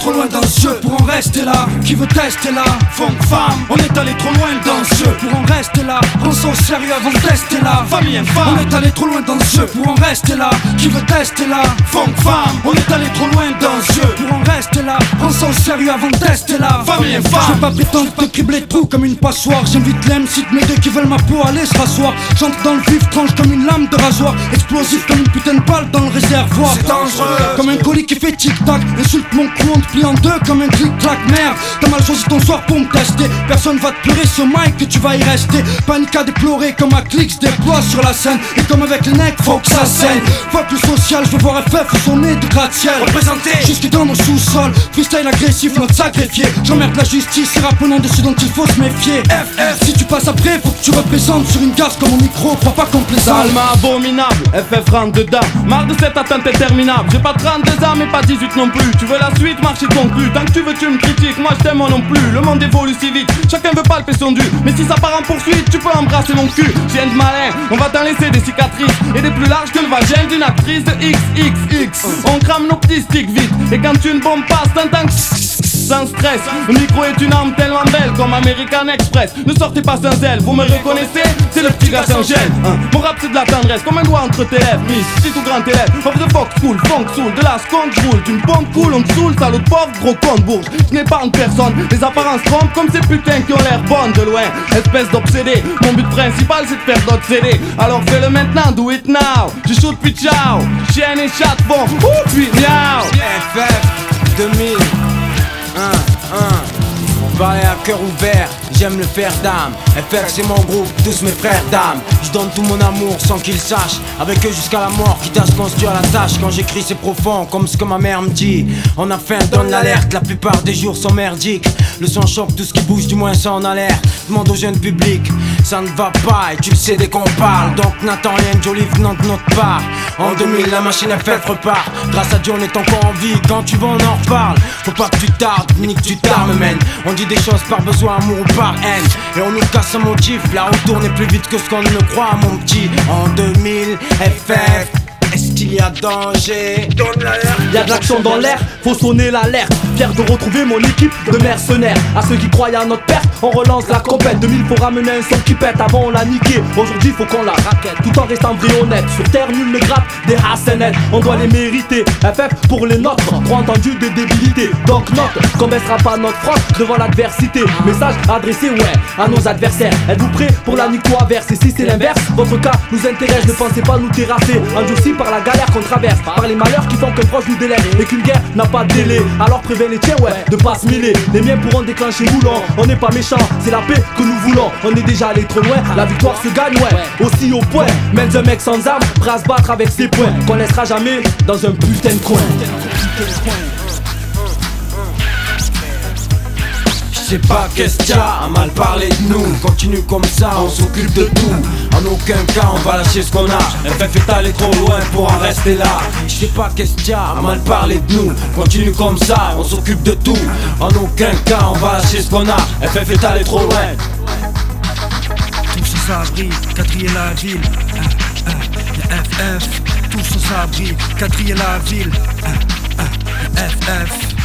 trop loin dans ce jeu pour en rester là. Qui veut tester là? Funk femme, on est allé trop loin dans ce jeu pour en rester là. Prends ça au sérieux avant de tester là. Famille infâme, on est allé trop loin dans ce jeu pour en rester là. Qui veut tester là? Funk femme, on est allé trop loin dans ce jeu pour en rester là. Prends ça au sérieux avant de tester là. Famille infâme, je vais pas prétendre te cribler tout comme une passoire. J'invite les MC de mes deux qui veulent ma peau, allez se rasseoir. J'entre dans le vif, tranche comme une lame de rasoir. Explosif comme une putain de balle dans le réservoir. C'est dangereux, comme un colis qui fait tic-tac. Insulte mon cou, on te plie en deux comme un clic-clac. Merde, t'as mal choisi ton soir pour me tester. Personne va te pleurer ce mic que tu vas y rester. Panique à déplorer comme un clic se déploie sur la scène. Et comme avec les necks, faut que ça saigne. Fuck le social, je veux voir FF ou son nez de gratte-ciel. Représenté jusque dans nos sous-sols. Freestyle agressif, notre sacrifié. J'emmerde la justice et rappelons de ce dont il faut se méfier. FF, si tu passes après, faut que tu représentes sur une garce comme au micro. Crois pas qu'on plaisante. Alma abominable, FF rentre dedans. Marre de cette attente interminable. J'ai pas 32 ans mais pas 18 non plus. Tu veux la suite, marche et conclu. Tant que tu veux tu me critiques, moi je t'aime moi non plus. Le monde évolue si vite, chacun veut palper son dû. Mais si ça part en poursuite, tu peux embrasser mon cul. Je viens de malin, on va t'en laisser des cicatrices. Et des plus larges que le vagin d'une actrice de XXX. On crame nos petits sticks vite. Et quand une bombe passe, t'entends sans stress. Le micro est une arme tellement belle comme American Express. Ne sortez pas sans elle, vous me reconnaissez? C'est le petit gars sans gêne. Mon rap c'est de la tendresse, comme un doigt entre tes lèvres. Miss, petit ou grand élève, off the fox cool, funk soul. De la skunk roule, tu me pompes cool, on te saoule. Salaud de pauvre, gros con de bourge. Je n'épargne personne, les apparences trompent comme ces putains qui ont l'air bonnes de loin. Espèce d'obsédé, mon but principal c'est de faire d'autres CD. Alors fais-le maintenant, do it now. Je shoot puis ciao, chienne et chat bon, puis miau. FF 2000 Parler à cœur ouvert, j'aime le faire d'âme. FF c'est mon groupe, tous mes frères d'âme. Je donne tout mon amour sans qu'ils sachent. Avec eux jusqu'à la mort, quitte à se construire la tâche. Quand j'écris c'est profond, comme ce que ma mère me dit. On a faim, donne l'alerte, la plupart des jours sont merdiques. Le son choque, tout ce qui bouge du moins ça en alerte. Demande au jeune public, ça ne va pas et tu le sais dès qu'on parle. Donc n'attends rien de joli venant de notre part. En 2000 la machine FF repart. Grâce à Dieu on est encore en vie, quand tu vas on en reparle. Faut pas que tu tardes, ni que tu tarmes man. On dit des choses par besoin, amour ou par haine. Et on nous casse un motif, la roue tourne plus vite que ce qu'on ne croit mon petit. En 2000 FF, est-ce qu'il y a danger? Y'a de l'action dans l'air, faut sonner l'alerte. Fier de retrouver mon équipe de mercenaires. À ceux qui croient à notre perte, on relance la compète. 2000 faut ramener un son qui pète, avant on l'a niqué. Aujourd'hui faut qu'on la raquette, tout en restant vrai honnête. Sur terre nul ne gratte des hassenettes, on doit les mériter. FF pour les nôtres, trop entendu de débilité. Donc note qu'on baissera pas notre froc devant l'adversité. Message adressé ouais à nos adversaires. Êtes-vous prêts pour la nique ou averse? Et si c'est l'inverse, votre cas nous intéresse. Ne pensez pas nous terrasser, endurcis par la galère qu'on traverse, par les malheurs qui font qu'un proche nous délègue et qu'une guerre n'a pas de délai. Alors préviens les tiens ouais de pas se mêler. Les miens pourront déclencher moulants. On n'est pas méchants, c'est la paix que nous voulons. On est déjà allé trop loin, la victoire se gagne ouais aussi au point. Même un mec sans armes, prêt à se battre avec ses poings. Qu'on laissera jamais dans un putain de coin. Je sais pas qu'est-ce qu'il y a à mal parler de nous. Continue comme ça, on s'occupe de tout. En aucun cas on va lâcher ce qu'on a. FF est allé trop loin pour en rester là. Je sais pas qu'est-ce qu'il y a à mal parler de nous. Continue comme ça, on s'occupe de tout. En aucun cas on va lâcher ce qu'on a. FF est allé trop loin. Tous aux abris, quatrier la ville. FF, tous aux abris, quatrier la ville. FF.